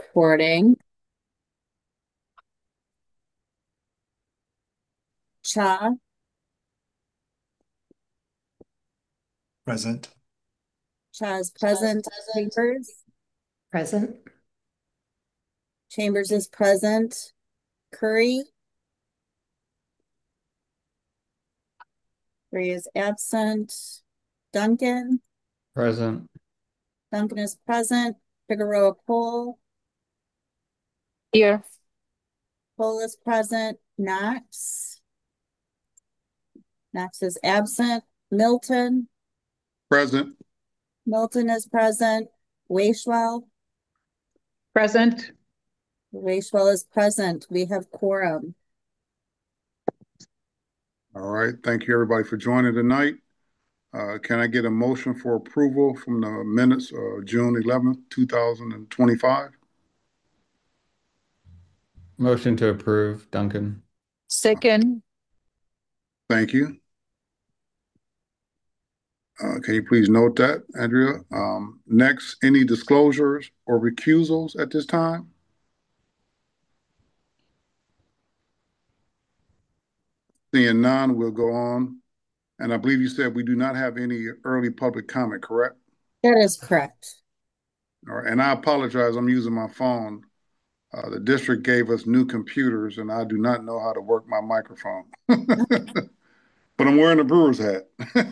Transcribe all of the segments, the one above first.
recording. Cha, Present. Cha is present. Chambers, Present. Chambers is present. Curry, Curry is absent. Duncan, Present. Duncan is present. Figueroa Cole, Here. Cole is present. Knox is absent. Milton, Present. Milton is present. Washwell, Present. Washwell is present. We have quorum. All right. Thank you, everybody, for joining tonight. Can I get a motion for approval from the minutes of June 11th, 2025? Motion to approve, Duncan. Second. Thank you. Can you please note that, Andrea? Next, any disclosures or recusals at this time? Seeing none, we'll go on. And I believe you said we do not have any early public comment, correct? That is correct. All right. And I apologize, I'm using my phone. The district gave us new computers, and I do not know how to work my microphone. But I'm wearing a Brewers hat.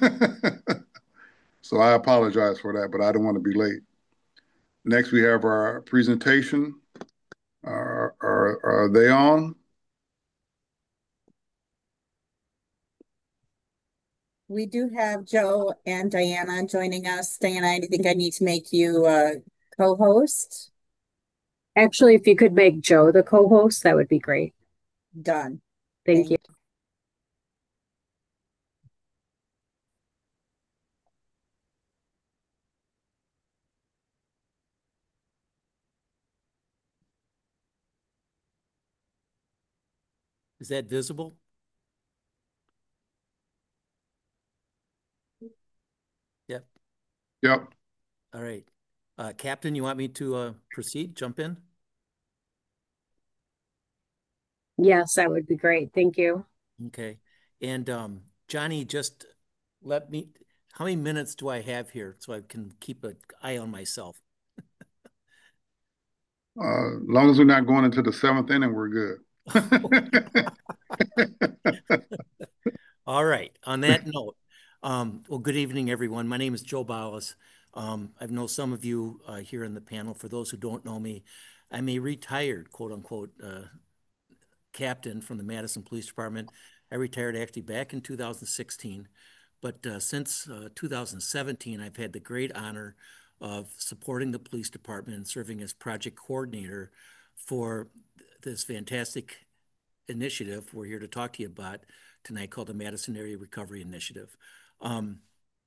So I apologize for that, but I don't want to be late. Next, we have our presentation. Are they on? We do have Joe and Diana joining us. Diana, I think I need to make you co-host. Actually, if you could make Joe the co-host, that would be great. Done. Thank you. Is that visible? Yep. Yep. All right. Captain, you want me to proceed, jump in? Yes, that would be great. Thank you. Okay. And Johnny, just let me, how many minutes do I have here so I can keep an eye on myself? As long as we're not going into the seventh inning, we're good. All right. On that note, well, good evening, everyone. My name is Joe Baulis. I know some of you here in the panel. For those who don't know me, I'm a retired, quote unquote, captain from the Madison Police Department. I retired actually back in 2016, but since 2017, I've had the great honor of supporting the police department and serving as project coordinator for this fantastic initiative we're here to talk to you about tonight, called the Madison Area Recovery Initiative. I'm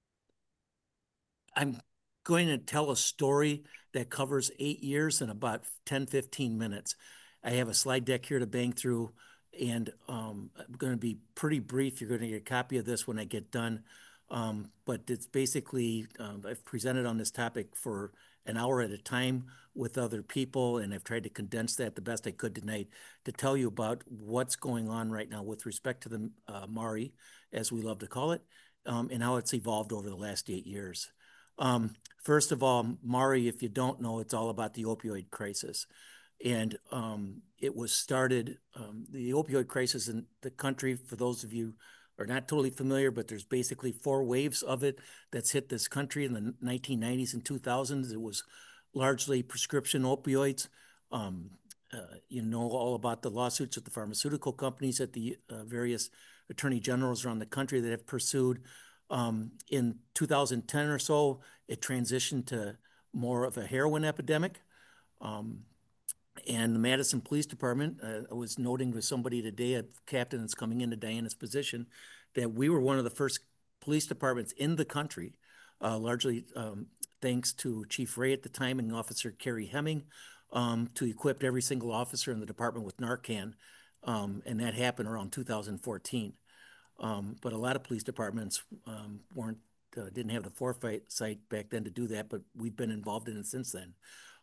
going to tell a story that covers 8 years in about 10, 15 minutes. I have a slide deck here to bang through, and I'm going to be pretty brief. You're going to get a copy of this when I get done. But it's basically, I've presented on this topic for an hour at a time with other people, and I've tried to condense that the best I could tonight to tell you about what's going on right now with respect to the MARI, as we love to call it, and how it's evolved over the last 8 years. First of all, MARI, if you don't know, it's all about the opioid crisis. And it was started, the opioid crisis in the country, for those of you are not totally familiar, but there's basically 4 waves of it that's hit this country in the 1990s and 2000s. It was largely prescription opioids. You know all about the lawsuits with the pharmaceutical companies that the various attorney generals around the country that have pursued. In 2010 or so, it transitioned to more of a heroin epidemic. And the Madison Police Department, I was noting with somebody today, a captain that's coming into Diana's position, that we were one of the first police departments in the country, largely thanks to Chief Ray at the time and Officer Kerry Hemming, to equip every single officer in the department with Narcan. And that happened around 2014. But a lot of police departments didn't have the foresight back then to do that, but we've been involved in it since then.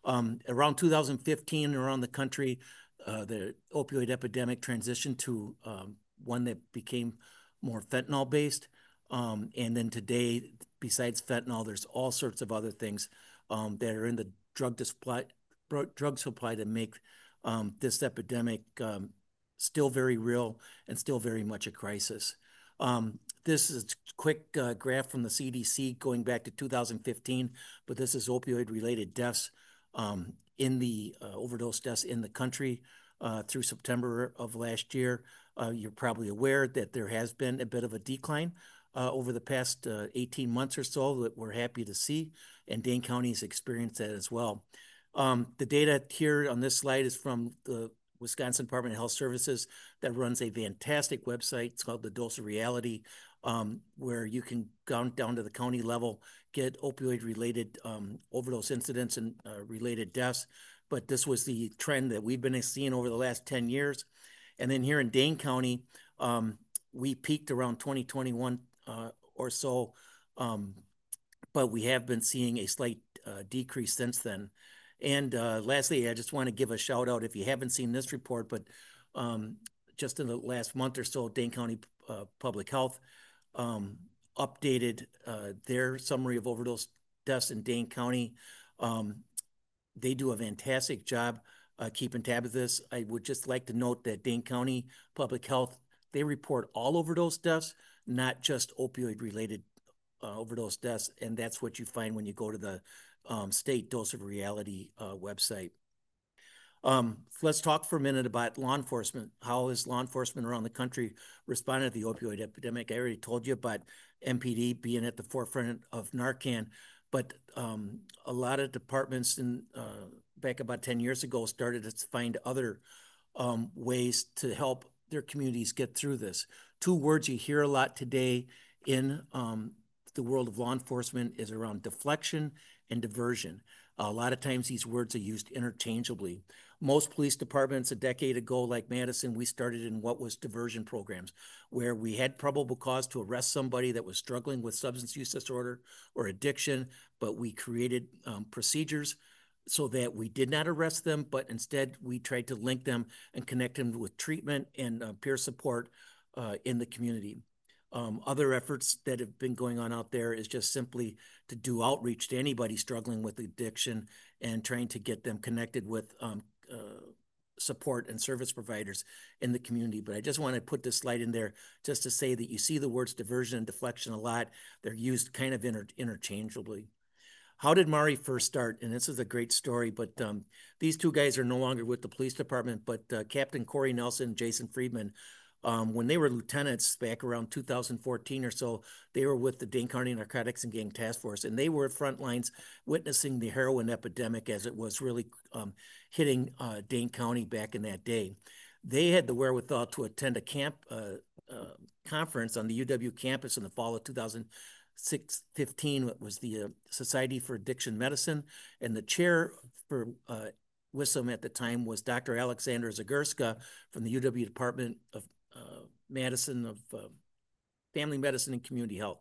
Around 2015, around the country, the opioid epidemic transitioned to one that became more fentanyl-based. And then today, besides fentanyl, there's all sorts of other things that are in the drug supply that make this epidemic still very real and still very much a crisis. This is a quick graph from the CDC going back to 2015, but this is opioid-related deaths in the overdose deaths in the country through September of last year. You're probably aware that there has been a bit of a decline over the past 18 months or so that we're happy to see, and Dane County has experienced that as well. The data here on this slide is from the Wisconsin Department of Health Services that runs a fantastic website. It's called The Dose of Reality, where you can go down to the county level, get opioid-related overdose incidents and related deaths. But this was the trend that we've been seeing over the last 10 years. And then here in Dane County, we peaked around 2021 or so, but we have been seeing a slight decrease since then. And lastly, I just want to give a shout out, if you haven't seen this report, but just in the last month or so, Dane County Public Health updated their summary of overdose deaths in Dane County. They do a fantastic job keeping tab of this. I would just like to note that Dane County Public Health, they report all overdose deaths, not just opioid-related overdose deaths, and that's what you find when you go to the state Dose of Reality website. Let's talk for a minute about law enforcement. How is law enforcement around the country responding to the opioid epidemic? I already told you about MPD being at the forefront of Narcan, but a lot of departments back about 10 years ago started to find other ways to help their communities get through this. Two words you hear a lot today in the world of law enforcement is around deflection and diversion. A lot of times these words are used interchangeably. Most police departments a decade ago, like Madison, we started in what was diversion programs, where we had probable cause to arrest somebody that was struggling with substance use disorder or addiction, but we created procedures so that we did not arrest them, but instead we tried to link them and connect them with treatment and peer support in the community. Other efforts that have been going on out there is just simply to do outreach to anybody struggling with addiction and trying to get them connected with support and service providers in the community. But I just want to put this slide in there just to say that you see the words diversion and deflection a lot. They're used kind of interchangeably. How did Mari first start? And this is a great story, but these two guys are no longer with the police department, but Captain Corey Nelson and Jason Friedman, when they were lieutenants back around 2014 or so, they were with the Dane County Narcotics and Gang Task Force, and they were at front lines witnessing the heroin epidemic as it was really hitting Dane County back in that day. They had the wherewithal to attend a conference on the UW campus in the fall of 2015. It was the Society for Addiction Medicine, and the chair for WISM at the time was Dr. Alexander Zagurska from the UW Department of Madison of Family Medicine and Community Health.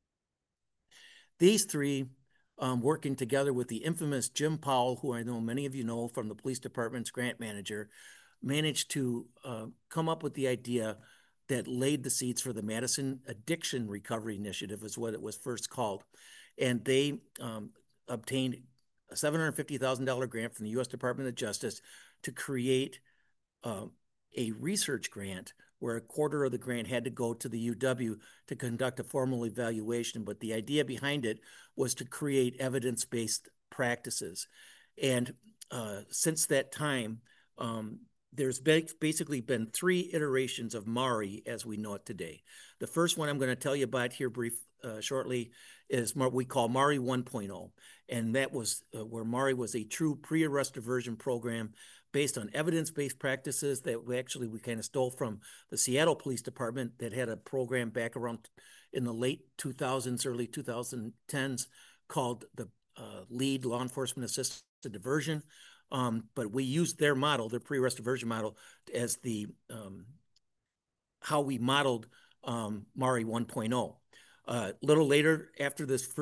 These three, working together with the infamous Jim Powell, who I know many of you know from the police department's grant manager, managed to come up with the idea that laid the seeds for the Madison Addiction Recovery Initiative, is what it was first called. And they obtained a $750,000 grant from the U.S. Department of Justice to create a research grant where a quarter of the grant had to go to the UW to conduct a formal evaluation. But the idea behind it was to create evidence-based practices. And since that time, there's basically been three iterations of Mari as we know it today. The first one I'm going to tell you about here shortly is what we call Mari 1.0. And that was where Mari was a true pre-arrest diversion program based on evidence-based practices that we kind of stole from the Seattle Police Department that had a program back around in the late 2000s, early 2010s called the LEAD, Law Enforcement Assisted Diversion. But we used their model, their pre-arrest diversion model, as the how we modeled Mari 1.0. A little later, after this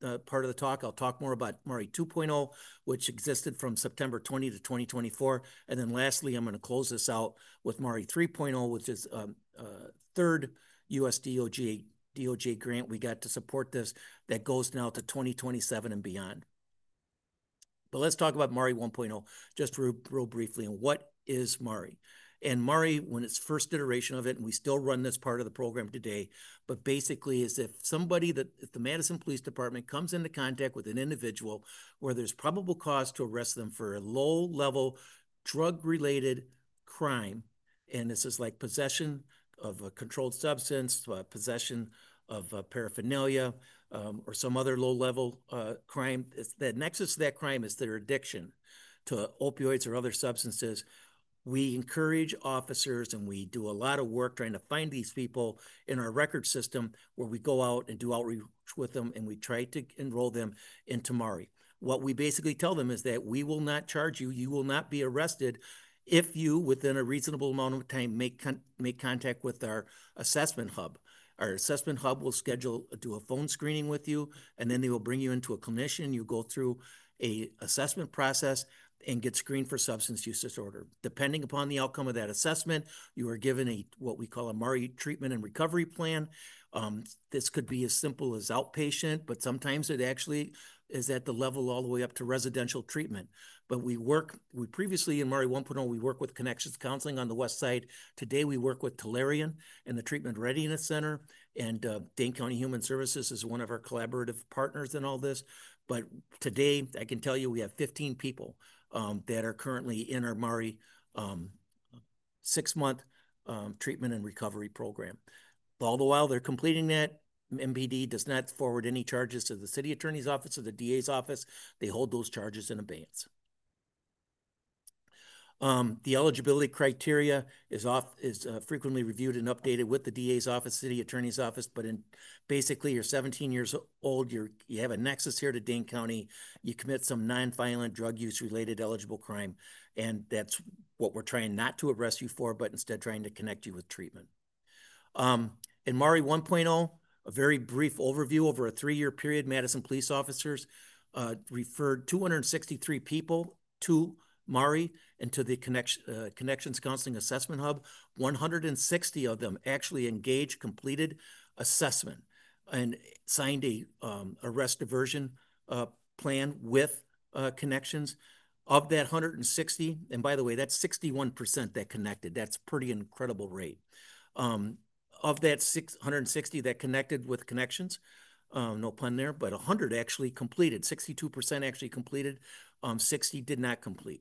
part of the talk. I'll talk more about MARI 2.0, which existed from September 20 to 2024. And then lastly, I'm going to close this out with MARI 3.0, which is third US DOJ grant we got to support this that goes now to 2027 and beyond. But let's talk about MARI 1.0 just real briefly. And what is MARI? And MARI, when it's first iteration of it, and we still run this part of the program today, but basically is if the Madison Police Department comes into contact with an individual where there's probable cause to arrest them for a low-level drug-related crime, and this is like possession of a controlled substance, possession of paraphernalia, or some other low-level crime, the nexus to that crime is their addiction to opioids or other substances. We encourage officers, and we do a lot of work trying to find these people in our record system where we go out and do outreach with them, and we try to enroll them into MARI. What we basically tell them is that we will not charge you. You will not be arrested if you, within a reasonable amount of time, make contact with our assessment hub. Our assessment hub will do a phone screening with you, and then they will bring you into a clinician. You go through a assessment process and get screened for substance use disorder. Depending upon the outcome of that assessment, you are given what we call a MARI treatment and recovery plan. This could be as simple as outpatient, but sometimes it actually is at the level all the way up to residential treatment. But we previously in MARI 1.0, we work with Connections Counseling on the west side. Today we work with Tellurian and the Treatment Readiness Center, and Dane County Human Services is one of our collaborative partners in all this. But today I can tell you we have 15 people that are currently in our MARI 6-month treatment and recovery program. All the while they're completing that, MPD does not forward any charges to the city attorney's office or the DA's office. They hold those charges in abeyance. The eligibility criteria is frequently reviewed and updated with the DA's office, city attorney's office, but basically you're 17 years old, you have a nexus here to Dane County, you commit some non-violent drug use related eligible crime, and that's what we're trying not to arrest you for, but instead trying to connect you with treatment. In MARI 1.0, a very brief overview over a 3-year period, Madison police officers referred 263 people to MARI and to the Connections Counseling Assessment Hub. 160 of them actually engaged, completed assessment, and signed a arrest diversion plan with Connections. Of that 160, and by the way, that's 61% that connected. That's a pretty incredible rate. Of that 160 that connected with Connections, no pun there, but 100 actually completed. 62% actually completed. 60 did not complete.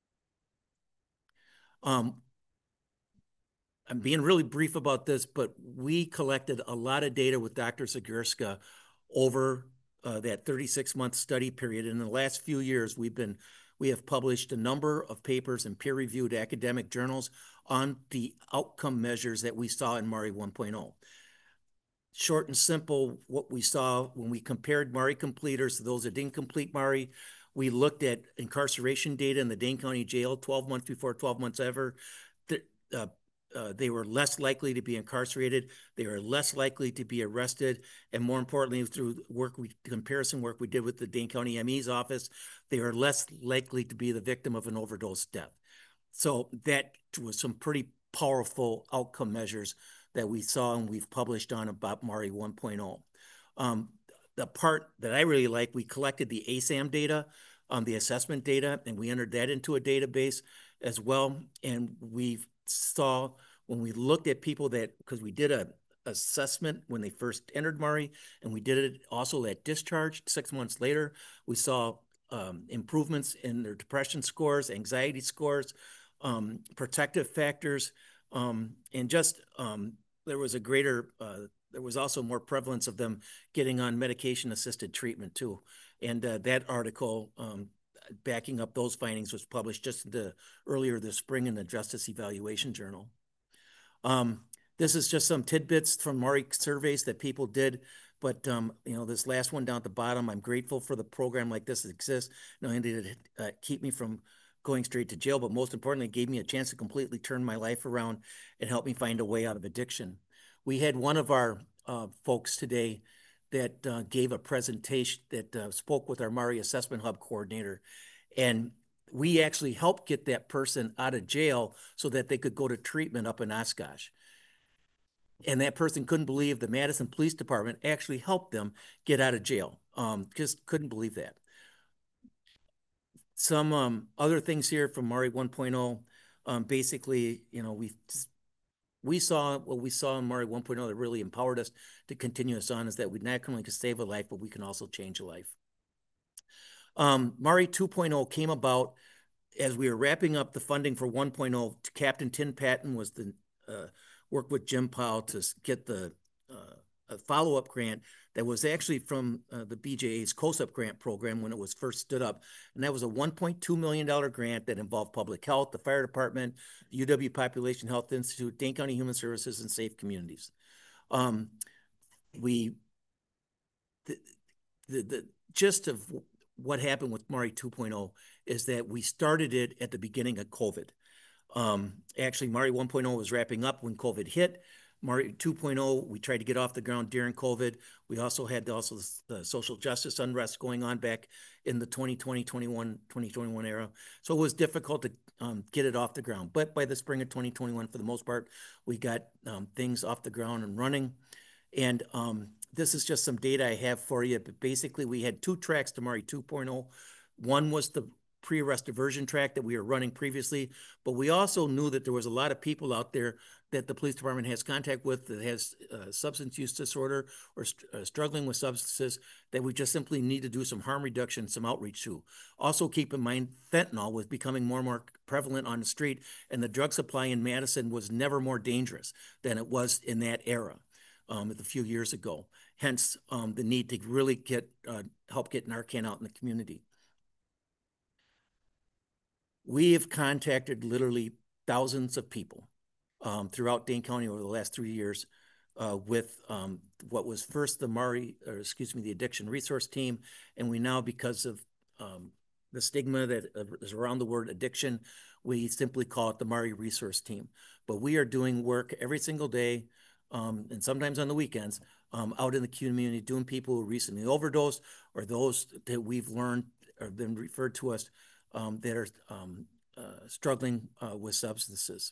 I'm being really brief about this, but we collected a lot of data with Dr. Zagurska over that 36-month study period. In the last few years, we have published a number of papers in peer-reviewed academic journals on the outcome measures that we saw in MARI 1.0. Short and simple, what we saw when we compared MARI completers to those that didn't complete MARI, we looked at incarceration data in the Dane County Jail 12 months before, 12 months ever. They were less likely to be incarcerated. They were less likely to be arrested. And more importantly, through comparison work we did with the Dane County ME's office, they were less likely to be the victim of an overdose death. So that was some pretty powerful outcome measures that we saw and we've published on about MARI 1.0. The part that I really like, we collected the ASAM data, the assessment data, and we entered that into a database as well. And we saw when we looked at people because we did a assessment when they first entered MARI, and we did it also at discharge 6 months later, we saw improvements in their depression scores, anxiety scores, protective factors, and just there was also more prevalence of them getting on medication-assisted treatment too. And that article backing up those findings was published just earlier this spring in the Justice Evaluation Journal. This is just some tidbits from MARI surveys that people did, but this last one down at the bottom, I'm grateful for the program like this that exists. Not only did it keep me from going straight to jail, but most importantly, it gave me a chance to completely turn my life around and help me find a way out of addiction. We had one of our folks today that gave a presentation that spoke with our Maury Assessment Hub coordinator. And we actually helped get that person out of jail so that they could go to treatment up in Oshkosh. And that person couldn't believe the Madison Police Department actually helped them get out of jail. Just couldn't believe that. Some other things here from Maury 1.0. Basically, you know, we saw what we saw in Maury 1.0 that really empowered us to continue us on, is that we not only can save a life, but we can also change a life. Maury 2.0 came about as we were wrapping up the funding for 1.0. Captain Tim Patton was the work with Jim Powell to get the a follow-up grant that was actually from the BJA's COSUP grant program when it was first stood up. And that was a $1.2 million grant that involved public health, the fire department, the UW Population Health Institute, Dane County Human Services, and Safe Communities. The gist of what happened with Maury 2.0 is that we started it at the beginning of COVID. Actually, Maury 1.0 was wrapping up when COVID hit. Maury 2.0, we tried to get off the ground during COVID. We also had the social justice unrest going on back in the 2021 era. So it was difficult to get it off the ground. But by the spring of 2021, for the most part, we got things off the ground and running. And this is just some data I have for you. But basically, we had 2 tracks to Maury 2.0. One was the pre-arrest diversion track that we were running previously, but we also knew that there was a lot of people out there that the police department has contact with that has substance use disorder or struggling with substances that we just simply need to do some harm reduction, some outreach to. Also keep in mind, fentanyl was becoming more and more prevalent on the street, and the drug supply in Madison was never more dangerous than it was in that era a few years ago. Hence the need to really help get Narcan out in the community. We have contacted literally thousands of people throughout Dane County over the last 3 years with what was first the Addiction Resource Team, and we now, because of the stigma that is around the word addiction, we simply call it the Maury Resource Team. But we are doing work every single day, and sometimes on the weekends, out in the community, doing people who recently overdosed, or those that we've learned or been referred to us that are struggling with substances.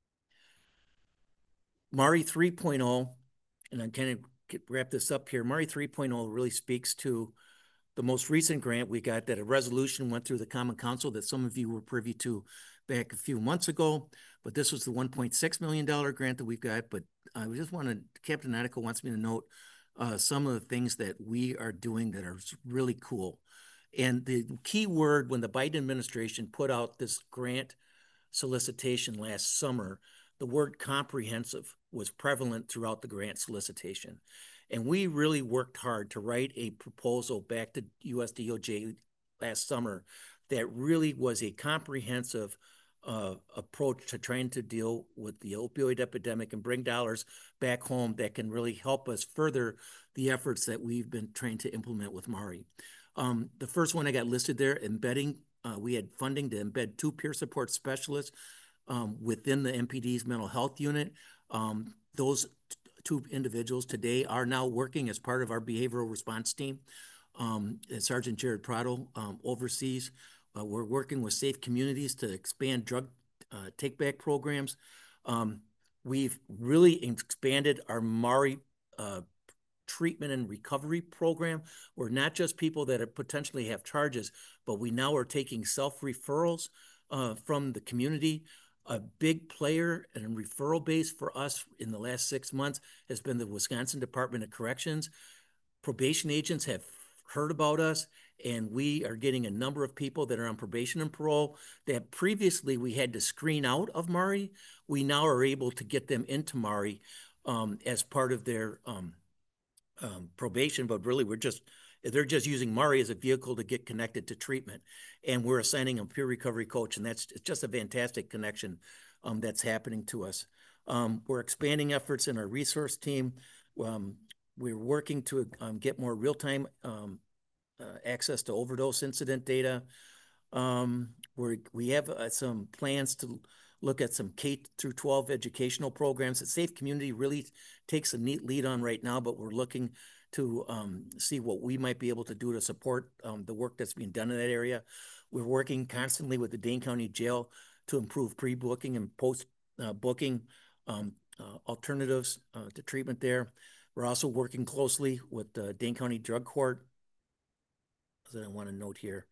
Maury 3.0, and I'm kind of wrap this up here. Maury 3.0 really speaks to the most recent grant we got, that a resolution went through the Common Council that some of you were privy to back a few months ago. But this was the $1.6 million grant that we've got. But I just wanted, Captain Natica wants me to note some of the things that we are doing that are really cool. And the key word when the Biden administration put out this grant solicitation last summer, the word comprehensive was prevalent throughout the grant solicitation. And we really worked hard to write a proposal back to USDOJ last summer that really was a comprehensive approach to trying to deal with the opioid epidemic and bring dollars back home that can really help us further the efforts that we've been trying to implement with Maury. The first one I got listed there, embedding, we had funding to embed 2 peer support specialists within the MPD's mental health unit. Those 2 individuals today are now working as part of our behavioral response team. Sergeant Jared Prado oversees. We're working with Safe Communities to expand drug take-back programs. We've really expanded our Maury treatment and recovery program, where not just people that are potentially have charges, but we now are taking self-referrals from the community. A big player and a referral base for us in the last 6 months has been the Wisconsin Department of Corrections. Probation agents have heard about us, and we are getting a number of people that are on probation and parole that previously we had to screen out of Maury. We now are able to get them into Maury as part of their probation, but really they're just using Maury as a vehicle to get connected to treatment. And we're assigning a peer recovery coach, and it's just a fantastic connection that's happening to us. We're expanding efforts in our resource team. We're working to get more real-time access to overdose incident data. We have some plans to look at some K-12 educational programs that Safe Community really takes a neat lead on right now, but we're looking to see what we might be able to do to support the work that's being done in that area. We're working constantly with the Dane County Jail to improve pre-booking and post-booking alternatives to treatment there. We're also working closely with the Dane County Drug Court. That I want to note here.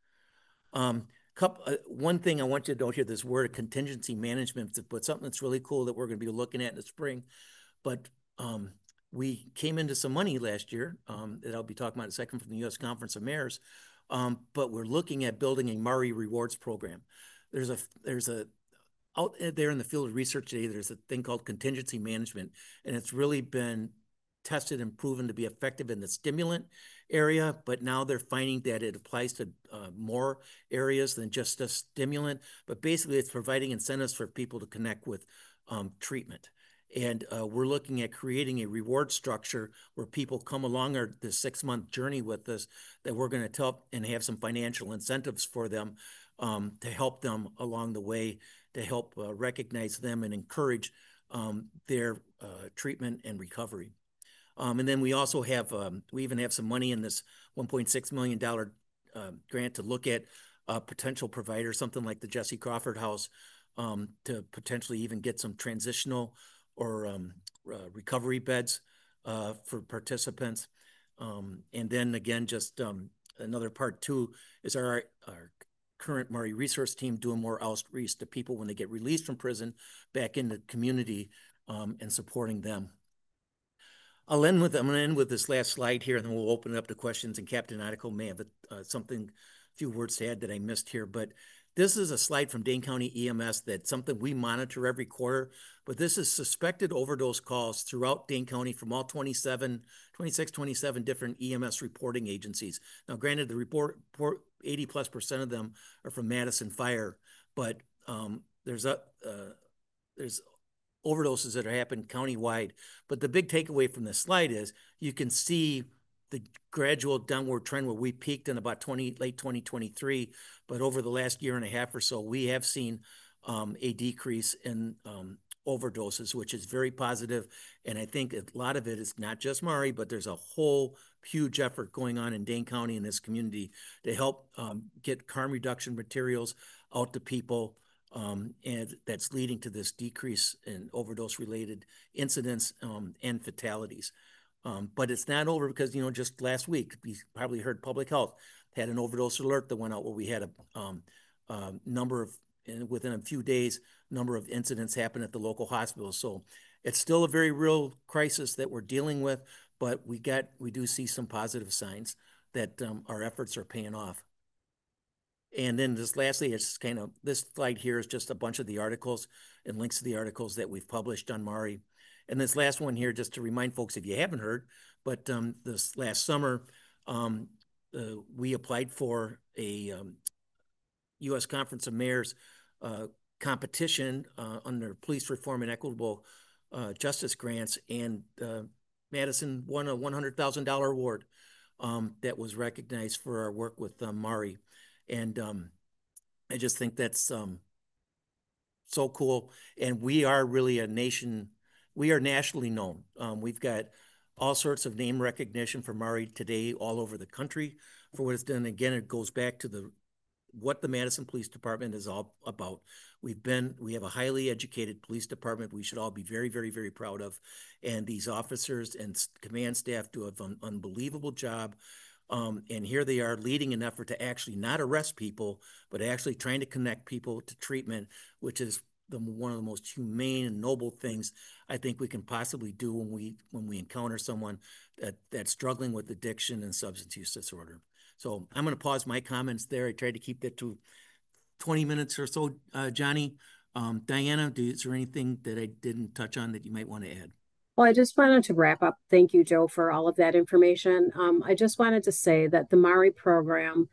One thing I want you to note here, this word contingency management, but something that's really cool that we're going to be looking at in the spring. But we came into some money last year that I'll be talking about in a second from the U.S. Conference of Mayors. But we're looking at building a Maury Rewards program. There's a out there in the field of research today, there's a thing called contingency management, and it's really been tested and proven to be effective in the stimulant area, but now they're finding that it applies to more areas than just a stimulant. But basically, it's providing incentives for people to connect with treatment. And we're looking at creating a reward structure where people come along the 6-month journey with us, that we're going to tell and have some financial incentives for them to help them along the way, to help recognize them and encourage their treatment and recovery. And then we also have, we even have some money in this $1.6 million grant to look at a potential provider, something like the Jesse Crawford House, to potentially even get some transitional or recovery beds for participants. And then again, just another part too is our current Maury resource team doing more outreach to people when they get released from prison back in the community and supporting them. I'm going to end with this last slide here, and then we'll open it up to questions, and Captain Nautical may have a few words to add that I missed here. But this is a slide from Dane County EMS that's something we monitor every quarter, but this is suspected overdose calls throughout Dane County from all 26, 27 different EMS reporting agencies. Now, granted, the report 80+% of them are from Madison Fire, but there's overdoses that are happening countywide. But the big takeaway from this slide is you can see the gradual downward trend where we peaked in about late 2023, but over the last year and a half or so, we have seen a decrease in overdoses, which is very positive. And I think a lot of it is not just Maury, but there's a whole huge effort going on in Dane County and this community to help get harm reduction materials out to people. And that's leading to this decrease in overdose-related incidents and fatalities. But it's not over because, just last week, we probably heard Public Health had an overdose alert that went out where we had a number of, within a few days, number of incidents happen at the local hospitals. So it's still a very real crisis that we're dealing with, but we do see some positive signs that our efforts are paying off. And then just lastly, it's this slide here is just a bunch of the articles and links to the articles that we've published on Maury. And this last one here, just to remind folks, if you haven't heard, but this last summer, we applied for a U.S. Conference of Mayors competition under Police Reform and Equitable Justice Grants, and Madison won a $100,000 award that was recognized for our work with Maury. And I just think that's so cool. And we are really we are nationally known. We've got all sorts of name recognition for Maury today all over the country for what it's done. Again, it goes back to what the Madison Police Department is all about. We have a highly educated police department we should all be very, very, very proud of. And these officers and command staff do an unbelievable job. And here they are leading an effort to actually not arrest people, but actually trying to connect people to treatment, which is one of the most humane and noble things I think we can possibly do when we encounter someone that's struggling with addiction and substance use disorder. So I'm going to pause my comments there. I tried to keep that to 20 minutes or so, Johnny. Diana, is there anything that I didn't touch on that you might want to add? Well, I just wanted to wrap up. Thank you, Joe, for all of that information. I just wanted to say that the Maury program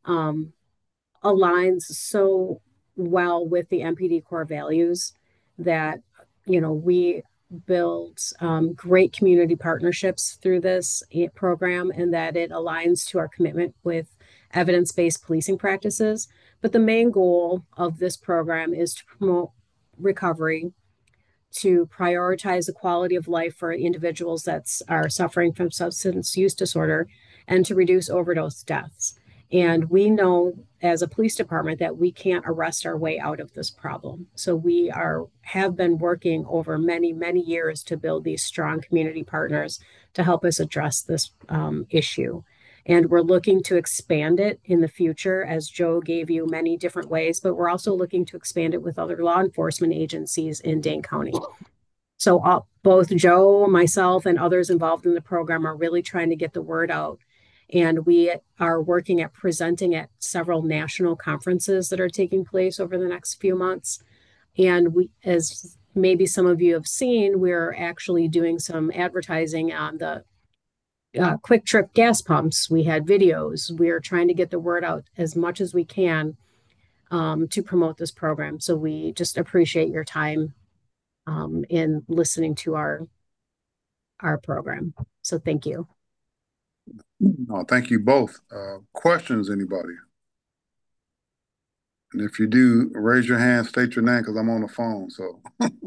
aligns so well with the MPD core values that, we build great community partnerships through this program, and that it aligns to our commitment with evidence-based policing practices. But the main goal of this program is to promote recovery, to prioritize the quality of life for individuals that are suffering from substance use disorder and to reduce overdose deaths. And we know as a police department that we can't arrest our way out of this problem. So we have been working over many, many years to build these strong community partners to help us address this issue. And we're looking to expand it in the future, as Joe gave you many different ways, but we're also looking to expand it with other law enforcement agencies in Dane County. So both Joe, myself, and others involved in the program are really trying to get the word out. And we are working at presenting at several national conferences that are taking place over the next few months. And we, as maybe some of you have seen, we're actually doing some advertising on the Quick Trip gas pumps. We had videos. We are trying to get the word out as much as we can to promote this program. So we just appreciate your time in listening to our program. So thank you. No, thank you both. Questions, anybody? And if you do, raise your hand, state your name, because I'm on the phone. So,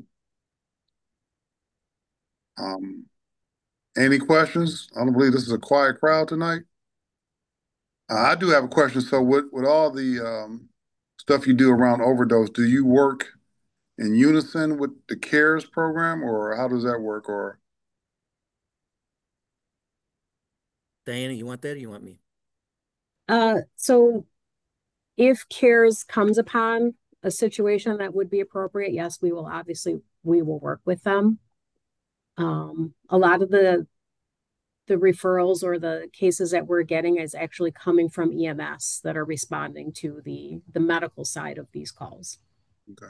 any questions? I don't believe this is a quiet crowd tonight. I do have a question. So, with all the stuff you do around overdose, do you work in unison with the CARES program, or how does that work? Or Diana, you want that or you want me? So if CARES comes upon a situation that would be appropriate, yes, we will work with them. A lot of the referrals or the cases that we're getting is actually coming from EMS that are responding to the medical side of these calls. okay.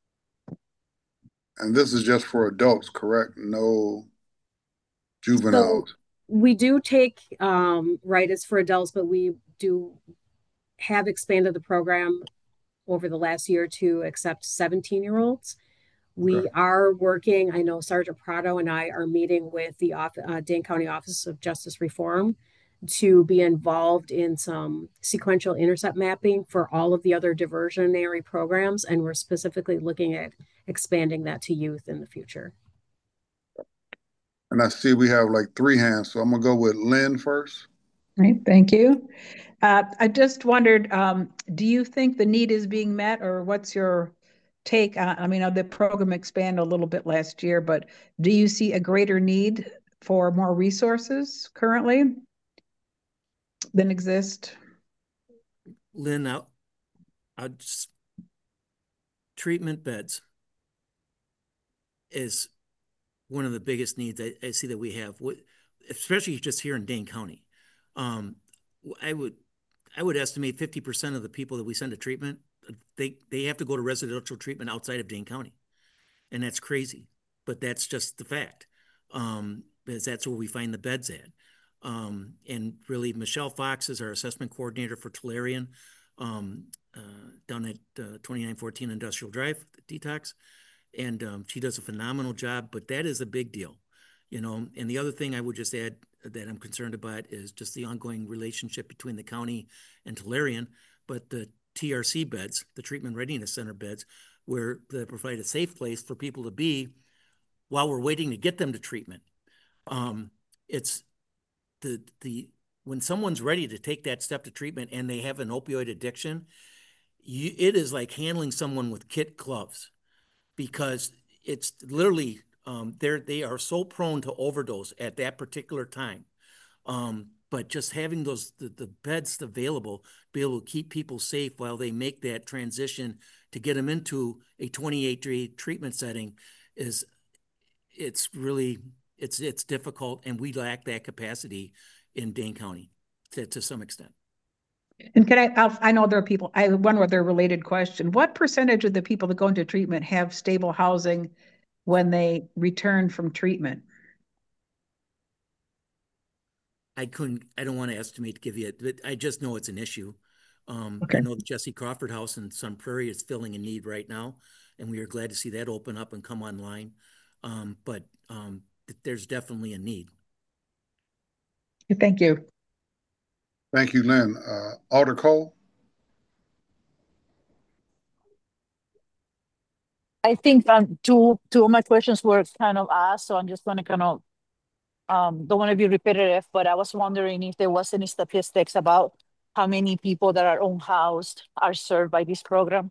And this is just for adults, correct? No juveniles. So we do take right, it's for adults, but we do have expanded the program over the last year to accept 17-year-olds. We Okay. are working, I know Sergeant Prado and I are meeting with the Dane County Office of Justice Reform to be involved in some sequential intercept mapping for all of the other diversionary programs. And we're specifically looking at expanding that to youth in the future. And I see we have like 3 hands, so I'm gonna go with Lynn first. Right, thank you. I just wondered, do you think the need is being met, or what's your take on, I mean, the program expanded a little bit last year, but do you see a greater need for more resources currently than exist? Lynn, I'll just, treatment beds is one of the biggest needs I see that we have, especially just here in Dane County. I would estimate 50% of the people that we send to treatment, they have to go to residential treatment outside of Dane County. And that's crazy, but that's just the fact. Because that's where we find the beds at. And really, Michelle Fox is our assessment coordinator for Tolarian down at 2914 Industrial Drive, Detox. And she does a phenomenal job, but that is a big deal, you know. And the other thing I would just add that I'm concerned about is just the ongoing relationship between the county and Tolarian, but the TRC beds, the Treatment Readiness Center beds, where they provide a safe place for people to be while we're waiting to get them to treatment. It's when someone's ready to take that step to treatment and they have an opioid addiction, it is like handling someone with kid gloves, because it's literally they are so prone to overdose at that particular time. But just having the beds available, be able to keep people safe while they make that transition to get them into a 28-day treatment setting it's difficult, and we lack that capacity in Dane County to some extent. And I know there are people, I have one other related question. What percentage of the people that go into treatment have stable housing when they return from treatment? I don't want to estimate to give you it, but I just know it's an issue. Okay. I know the Jesse Crawford House in Sun Prairie is filling a need right now, and we are glad to see that open up and come online. But there's definitely a need. Thank you. Thank you, Lynn. Alder Cole? I think two of my questions were kind of asked, so I'm just gonna kind of don't want to be repetitive, but I was wondering if there was any statistics about how many people that are unhoused are served by this program.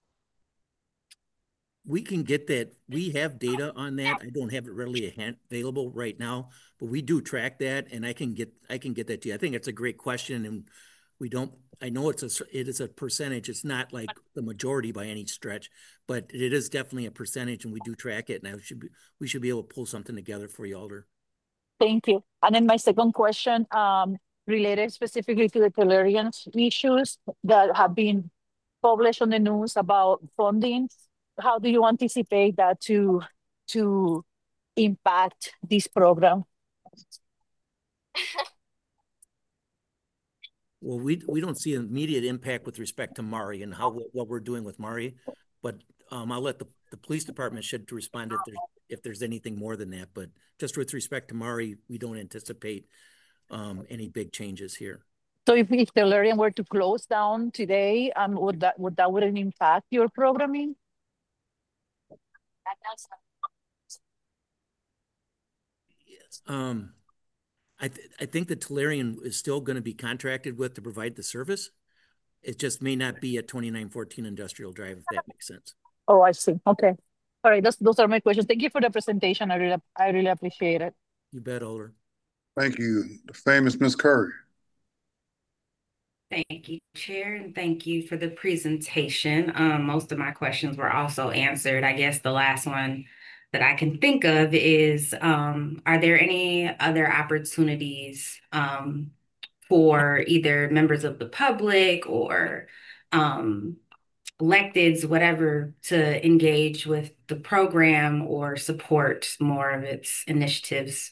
We can get that. We have data on that. I don't have it readily available right now, but we do track that, and I can get that to you. I think it's a great question, and we don't. I know it is a percentage. It's not like the majority by any stretch, but it is definitely a percentage, and we do track it. And we should be able to pull something together for you, Alder. Thank you. And then my second question, related specifically to the Tellurian issues that have been published on the news about funding. How do you anticipate that to impact this program? Well, we don't see an immediate impact with respect to Maury and what we're doing with Maury, but I'll let the police department should respond if there's anything more than that. But just with respect to Maury, we don't anticipate any big changes here. So if Tellurian were to close down today, would that wouldn't impact your programming? Yes. I think the Tellurian is still going to be contracted with to provide the service. It just may not be at 2914 Industrial Drive, if that makes sense. Oh, I see. Okay. All right. Those are my questions. Thank you for the presentation. I really appreciate it. You bet, Alder. Thank you. The famous Ms. Curry. Thank you, Chair, and thank you for the presentation. Most of my questions were also answered. I guess the last one that I can think of is, are there any other opportunities for either members of the public or electeds, whatever, to engage with the program or support more of its initiatives?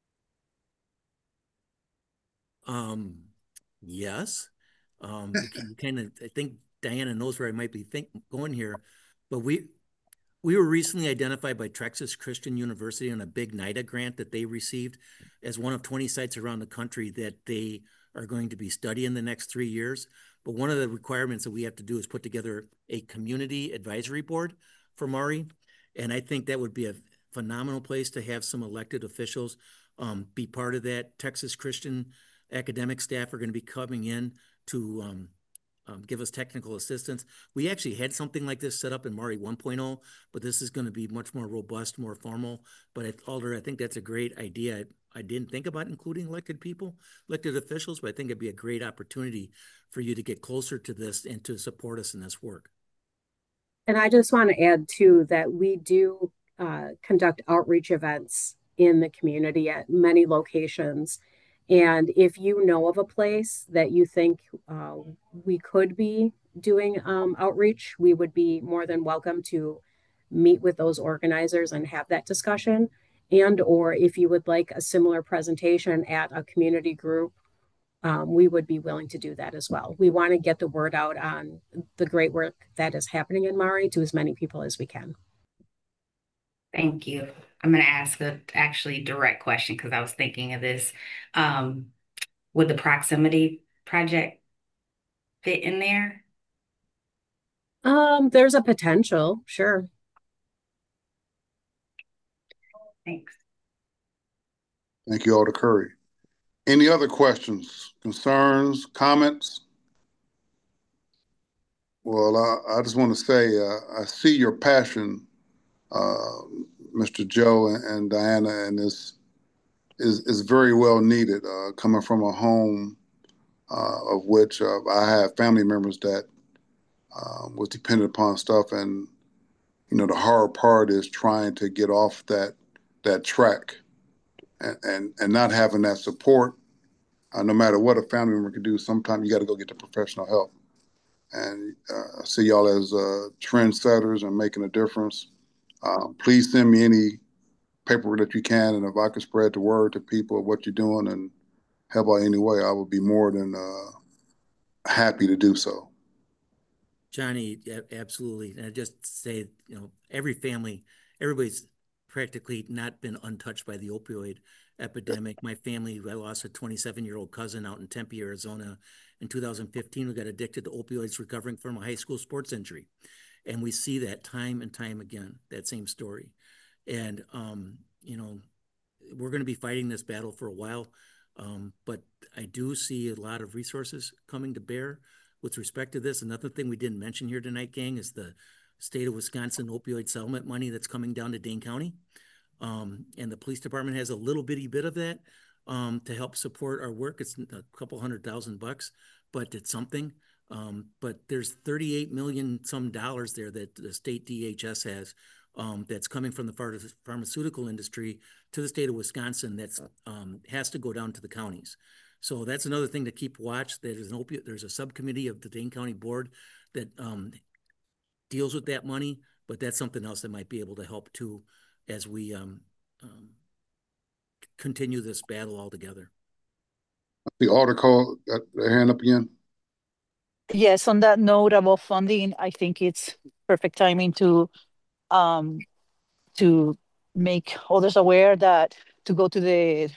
Yes. You kind of, I think Diana knows where I might be going here, but we were recently identified by Texas Christian University on a big NIDA grant that they received as one of 20 sites around the country that they are going to be studying the next 3 years. But one of the requirements that we have to do is put together a community advisory board for Maury. And I think that would be a phenomenal place to have some elected officials be part of that. Texas Christian academic staff are going to be coming in to give us technical assistance. We actually had something like this set up in Maury 1.0, but this is going to be much more robust, more formal. But Alder, I think that's a great idea. I didn't think about including elected officials, but I think it'd be a great opportunity for you to get closer to this and to support us in this work. And I just want to add too that we do conduct outreach events in the community at many locations. And if you know of a place that you think we could be doing outreach, we would be more than welcome to meet with those organizers and have that discussion. And or if you would like a similar presentation at a community group, we would be willing to do that as well. We want to get the word out on the great work that is happening in Maury to as many people as we can. Thank you. I'm going to ask a actually direct question because I was thinking of this. Would the proximity project fit in there? There's a potential, sure. Thanks. Thank you, Alder Curry. Any other questions, concerns, comments? Well, I just want to say I see your passion, Mr. Joe and Diana, and this is very well needed, coming from a home of which I have family members that was dependent upon stuff, and the hard part is trying to get off that track and not having that support. No matter what a family member can do, sometimes you got to go get the professional help. And I see y'all as trendsetters and making a difference. Please send me any paperwork that you can, and if I can spread the word to people of what you're doing and help out any way, I would be more than happy to do so. Johnny, absolutely. And I just say, everybody's practically not been untouched by the opioid epidemic. My family, I lost a 27-year-old cousin out in Tempe, Arizona in 2015 who got addicted to opioids recovering from a high school sports injury. And we see that time and time again, that same story. And, we're going to be fighting this battle for a while. But I do see a lot of resources coming to bear with respect to this. Another thing we didn't mention here tonight, gang, is the state of Wisconsin opioid settlement money that's coming down to Dane County. And the police department has a little bitty bit of that to help support our work. It's a couple $100,000, but it's something. But there's 38 million some dollars there that the state DHS has that's coming from the pharmaceutical industry to the state of Wisconsin that's has to go down to the counties. So that's another thing to keep watch. There's a subcommittee of the Dane County Board that deals with that money, but that's something else that might be able to help too as we continue this battle all together. The alder call got their hand up again. Yes, on that note about funding, I think it's perfect timing to make others aware that to go to the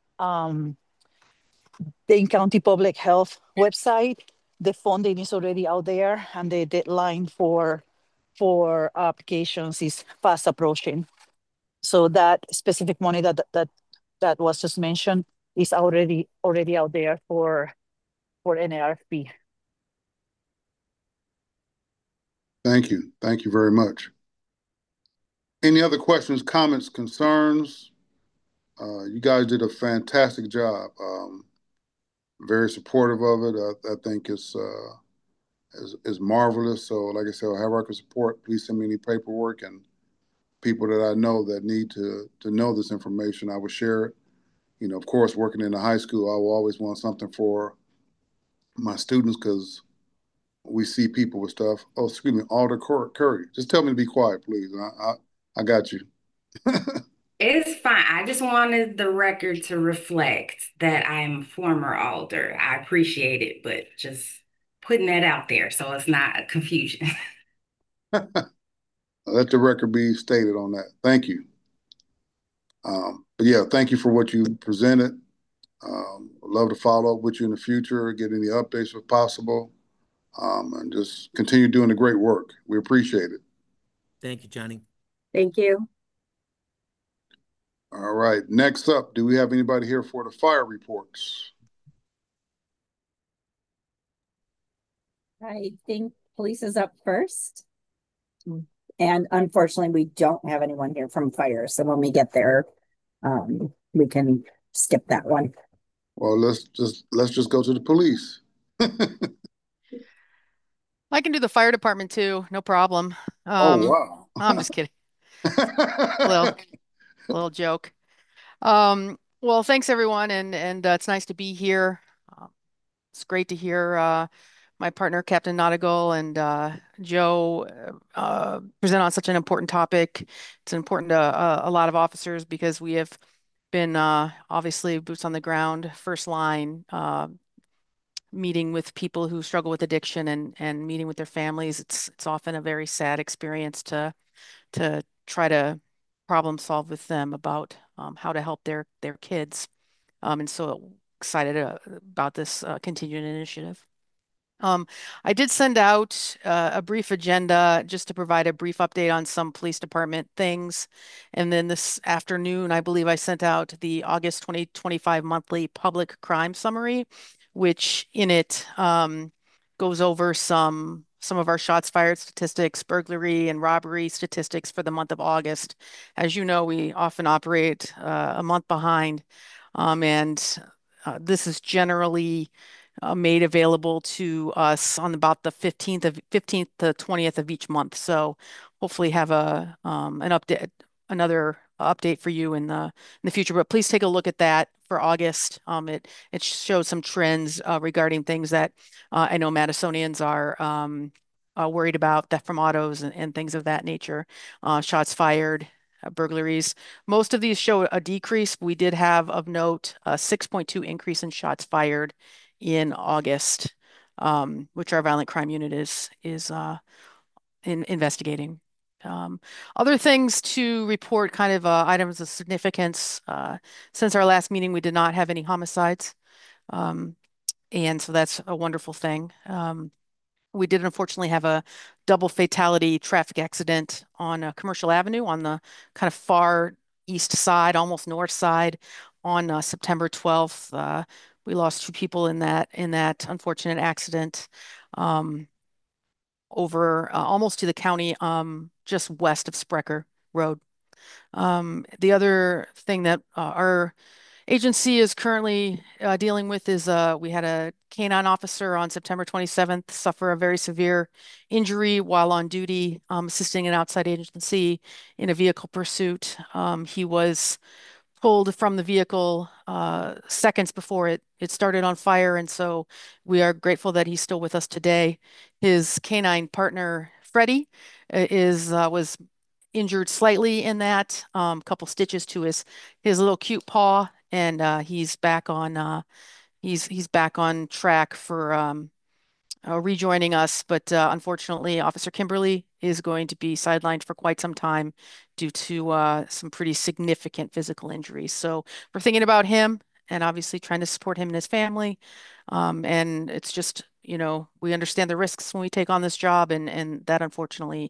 Dane County Public Health website. The funding is already out there, and the deadline for applications is fast approaching. So that specific money that was just mentioned is already out there for NARFP. Thank you. Thank you very much. Any other questions, comments, concerns? You guys did a fantastic job. Very supportive of it. I think it's marvelous. So, like I said, I'll have our support. Please send me any paperwork, and people that I know that need to know this information, I will share it. Of course, working in the high school, I will always want something for my students because we see people with stuff. Oh, excuse me, Alder Curry. Just tell me to be quiet, please. I got you. It's fine. I just wanted the record to reflect that I'm a former alder. I appreciate it, but just putting that out there so it's not a confusion. Let the record be stated on that. Thank you. But yeah, thank you for what you presented. I'd love to follow up with you in the future, get any updates if possible, and just continue doing the great work. We appreciate it. Thank you, Johnny. Thank you. All right. Next up, do we have anybody here for the fire reports? I think police is up first. And unfortunately, we don't have anyone here from fire. So when we get there, we can skip that one. Well, let's just go to the police. I can do the fire department too, no problem. Oh, wow. I'm just kidding. Little joke. Well, thanks everyone, and it's nice to be here. It's great to hear my partner, Captain Nautigal, and Joe present on such an important topic. It's important to a lot of officers because we have been obviously boots on the ground, first line, meeting with people who struggle with addiction and meeting with their families. It's often a very sad experience to try to problem solve with them about how to help their kids. And so excited about this continuing initiative. I did send out a brief agenda just to provide a brief update on some police department things. And then this afternoon, I believe I sent out the August 2025 monthly public crime summary, which in it goes over some of our shots fired statistics, burglary and robbery statistics for the month of August. As you know, we often operate a month behind, and this is generally made available to us on about the 15th to 20th of each month. So hopefully have another update for you in the future. But please take a look at that for August. It shows some trends regarding things that I know Madisonians are worried about, theft from autos and things of that nature, shots fired, burglaries. Most of these show a decrease. We did have, of note, a 6.2 increase in shots fired in August, which our violent crime unit is investigating. Other things to report, kind of items of significance. Since our last meeting, we did not have any homicides, and so that's a wonderful thing. we did unfortunately have a double fatality traffic accident on Commercial Avenue on the kind of far east side, almost north side, on September 12th. We lost 2 people in that unfortunate accident, over almost to the county, just west of Sprecher Road. The other thing that our agency is currently dealing with is we had a canine officer on September 27th suffer a very severe injury while on duty, assisting an outside agency in a vehicle pursuit. He was pulled from the vehicle seconds before it started on fire, and so we are grateful that he's still with us today. His canine partner, Freddie, was injured slightly in that, couple stitches to his little cute paw, and he's back on track for rejoining us. But unfortunately, Officer Kimberly is going to be sidelined for quite some time due to some pretty significant physical injuries. So we're thinking about him and obviously trying to support him and his family. And it's just, we understand the risks when we take on this job, and that unfortunately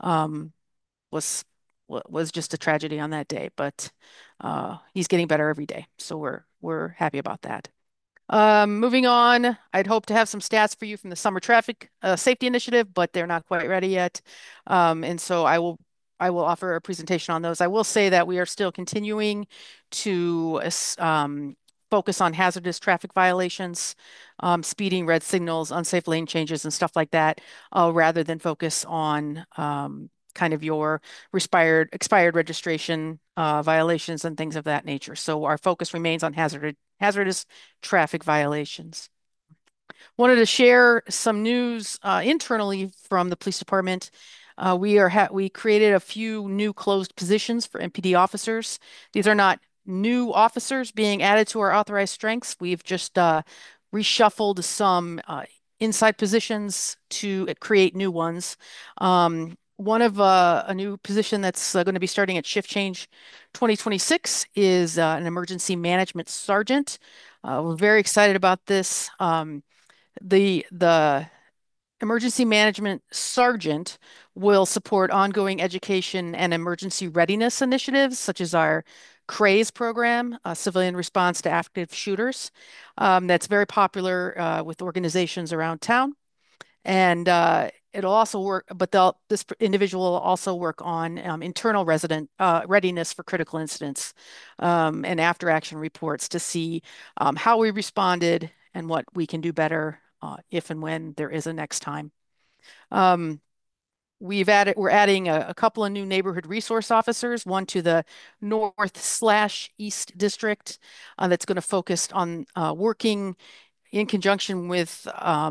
was was just a tragedy on that day. But he's getting better every day, so we're happy about that. Moving on, I'd hope to have some stats for you from the Summer Traffic Safety Initiative, but they're not quite ready yet. And so I will offer a presentation on those. I will say that we are still continuing to focus on hazardous traffic violations, speeding, red signals, unsafe lane changes, and stuff like that, rather than focus on kind of your expired registration violations and things of that nature. So our focus remains on hazardous traffic violations. Wanted to share some news internally from the police department. We created a few new closed positions for MPD officers. These are not new officers being added to our authorized strengths. We've just reshuffled some inside positions to create new ones. One of a new position that's going to be starting at shift change 2026 is an emergency management sergeant. We're very excited about this. The emergency management sergeant will support ongoing education and emergency readiness initiatives, such as our CRAZE program, Civilian Response to Active Shooters. That's very popular with organizations around town. And it'll also work, but this individual will also work on internal resident readiness for critical incidents and after action reports to see how we responded and what we can do better if and when there is a next time. We're adding a couple of new neighborhood resource officers, one to the North/East District that's going to focus on working in conjunction with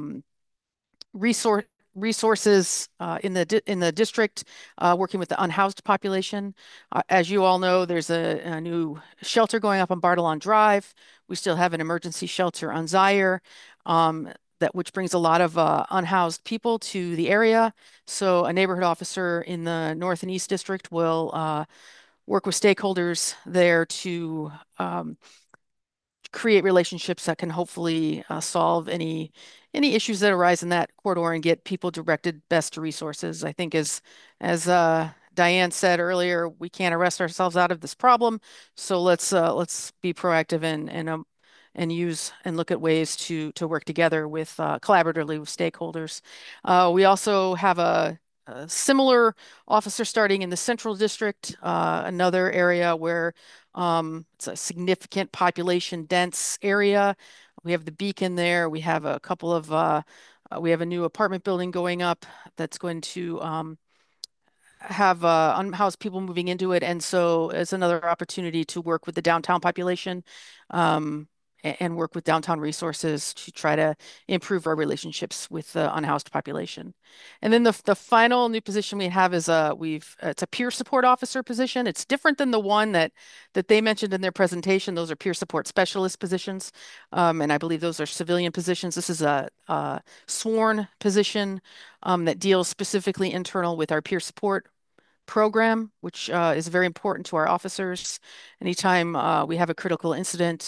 resources in the district, working with the unhoused population. As you all know, there's a new shelter going up on Bartolon Drive. We still have an emergency shelter on Zaire, which brings a lot of unhoused people to the area. So a neighborhood officer in the North and East District will work with stakeholders there to create relationships that can hopefully solve any issues that arise in that corridor and get people directed best to resources. I think as Diane said earlier, we can't arrest ourselves out of this problem. So let's be proactive and use and look at ways to work together with collaboratively with stakeholders. We also have a similar officer starting in the Central District, another area where it's a significant population dense area. We have the Beacon there. We have we have a new apartment building going up that's going to have unhoused people moving into it. And so it's another opportunity to work with the downtown population and work with downtown resources to try to improve our relationships with the unhoused population. And then the final new position we have is it's a peer support officer position. It's different than the one that they mentioned in their presentation. Those are peer support specialist positions, and I believe those are civilian positions. This is a sworn position that deals specifically internal with our peer support program, which is very important to our officers. Anytime we have a critical incident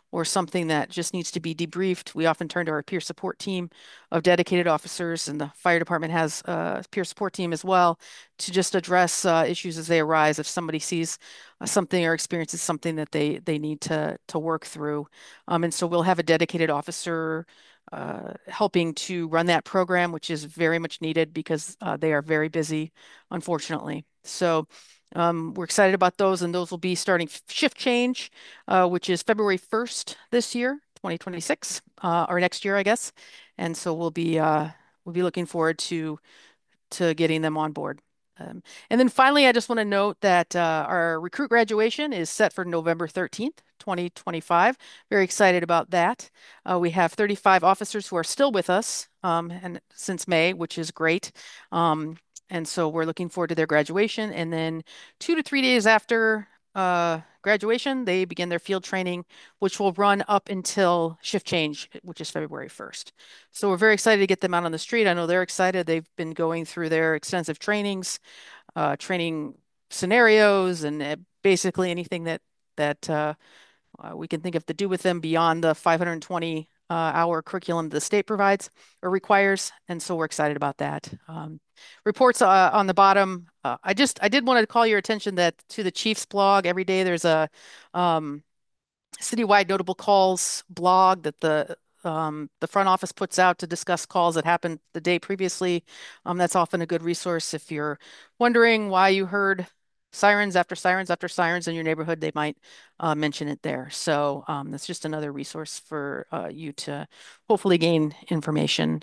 or something that just needs to be debriefed, we often turn to our peer support team of dedicated officers, and the fire department has a peer support team as well to just address issues as they arise. If somebody sees something or experiences something that they need to work through, and so we'll have a dedicated officer helping to run that program, which is very much needed because they are very busy, unfortunately. So we're excited about those, and those will be starting shift change, which is February 1st this year, 2026, or next year, I guess. And so we'll be looking forward to getting them on board. And then finally, I just want to note that our recruit graduation is set for November 13th, 2025. Very excited about that. We have 35 officers who are still with us and since May, which is great. And so we're looking forward to their graduation. And then 2 to 3 days after graduation, they begin their field training, which will run up until shift change, which is February 1st. So we're very excited to get them out on the street. I know they're excited. They've been going through their extensive trainings, training scenarios, and basically anything that we can think of to do with them beyond the 520 hour curriculum the state provides or requires. And so we're excited about that. Reports on the bottom. I did want to call your attention that to the Chiefs blog. Every day there's a citywide notable calls blog that the front office puts out to discuss calls that happened the day previously. That's often a good resource if you're wondering why you heard sirens after sirens after sirens in your neighborhood. They might mention it there. So that's just another resource for you to hopefully gain information.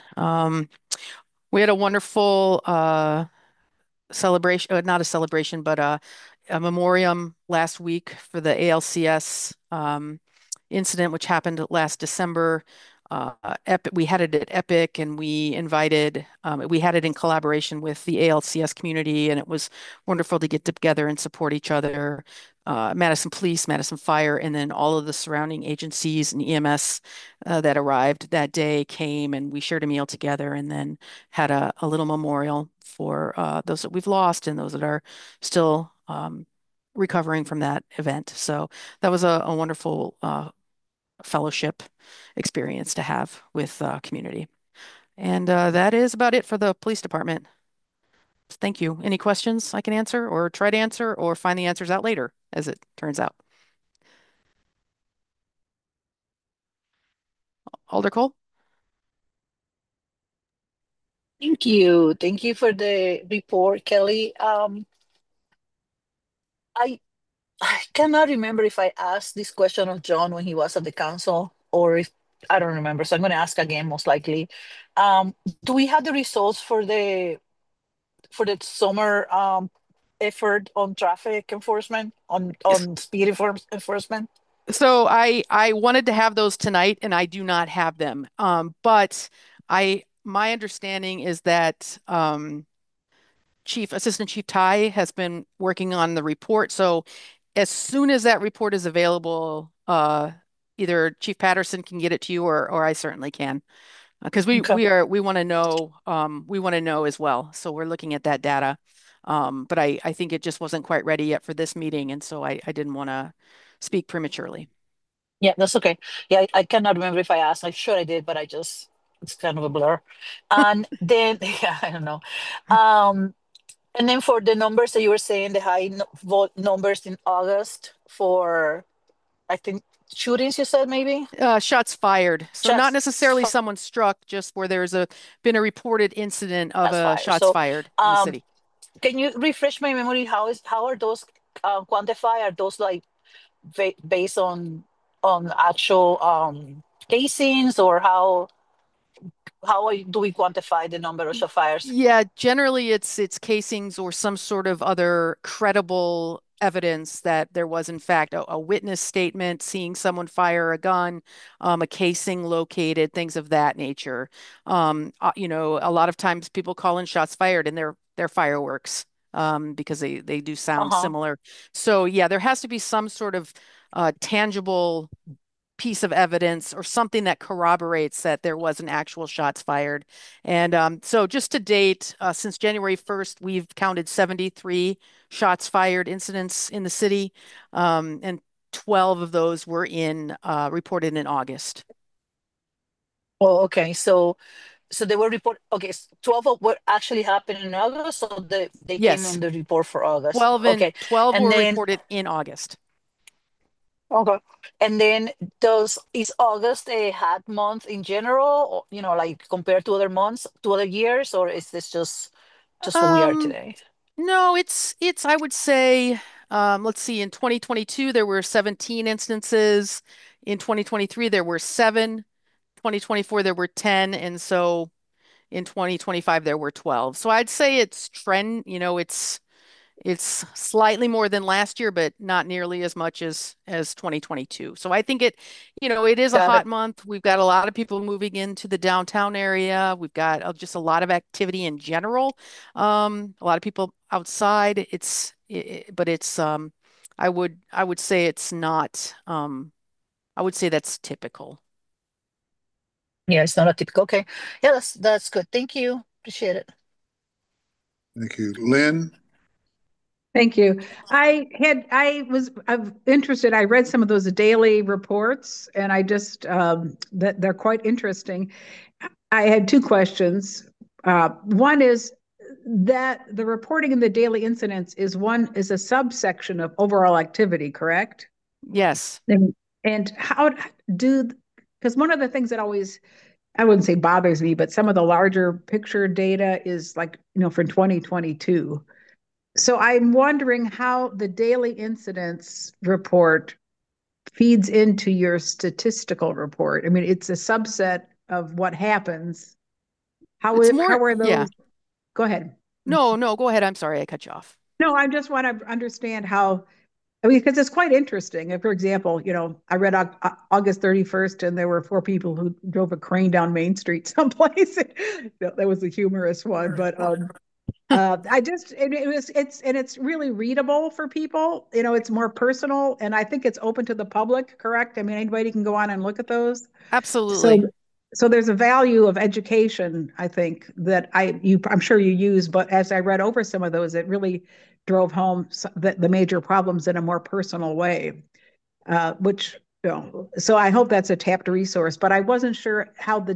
We had a wonderful celebration, not a celebration, but a memoriam last week for the ALCS incident, which happened last December. We had it at Epic, and we had it in collaboration with the ALCS community, and it was wonderful to get together and support each other. Madison Police, Madison Fire, and then all of the surrounding agencies and EMS that arrived that day came, and we shared a meal together, and then had a little memorial for those that we've lost and those that are still recovering from that event. So that was a wonderful fellowship experience to have with community. And that is about it for the police department. Thank you. Any questions I can answer or try to answer or find the answers out later, as it turns out? Alder Cole? Thank you. Thank you for the report, Kelly. I I cannot remember if I asked this question of John when he was at the council, or if I don't remember. So I'm going to ask again, most likely. Um, do we have the results for the summer effort on traffic enforcement, on speed enforcement? So I wanted to have those tonight, and I do not have them. But my understanding is that Assistant Chief Ty has been working on the report. So as soon as that report is available, either Chief Patterson can get it to you, or I certainly can, because Okay. we want to know as well. So we're looking at that data. But I think it just wasn't quite ready yet for this meeting, and so I didn't want to speak prematurely. Yeah, that's okay. Yeah, I cannot remember if I asked. I'm sure I did, but it's kind of a blur. And then, yeah, I don't know. Um, and then for the numbers that you were saying, the high vote numbers in August for, I think, shootings, you said maybe? Shots fired. So not Shots necessarily someone struck, just where there's been a reported incident of shots a fired. shots So, fired in the um, city. can you refresh my memory? How are those quantified? Are those like based on actual casings, or do we quantify the number of shot fires? Yeah, generally it's casings or some sort of other credible evidence that there was in fact a witness statement, seeing someone fire a gun, a casing located, things of that nature. A lot of times people call in shots fired, and they're fireworks, because they do sound Uh-huh. similar. So yeah, there has to be some sort of tangible piece of evidence or something that corroborates that there was an actual shots fired. And so just to date, since January 1st, we've counted 73 shots fired incidents in the city. And 12 of those were reported in August. Oh, okay. So they were 12 of what actually happened in August, so they came Yes. in the report for August. 12 Okay. 12 And were then reported in August. okay. And then is August a hot month in general, or, like compared to other months, to other years, or is this just where we are Um, today? no, it's I would say, let's see, in 2022 there were 17 instances. In 2023 there were 7. 2024 there were 10, and so in 2025 there were 12. So I'd say it's trend, it's slightly more than last year, but not nearly as much as 2022. So I think it is a Got hot it. month. We've got a lot of people moving into the downtown area. We've got just a lot of activity in general. A lot of people outside. But it's I would say it's not. I would say that's typical. Yeah, it's not a typical. Okay. Yeah, that's good. Thank you. Appreciate it. Thank you. Lynn? Thank you. I'm interested. I read some of those daily reports and I just, that they're quite interesting. I had two questions. One is that the reporting in the daily incidents is a subsection of overall activity, correct? Yes. And how do, because one of the things that always, I wouldn't say bothers me, but some of the larger picture data is like, for 2022. So I'm wondering how the daily incidents report feeds into your statistical report. I mean, it's a subset of what happens. It's How more, are yeah. those? Go ahead. No, go ahead. I'm sorry, I cut you off. No, I just want to understand how, I mean, because it's quite interesting. For example, I read August 31st and there were 4 people who drove a crane down Main Street someplace. That was a humorous one, but it's really readable for people. It's more personal and I think it's open to the public, correct? I mean, anybody can go on and look at those. So, Absolutely. so there's a value of education, I think, that I'm sure you use, but as I read over some of those, it really drove home the major problems in a more personal way, which, so I hope that's a tapped resource, but I wasn't sure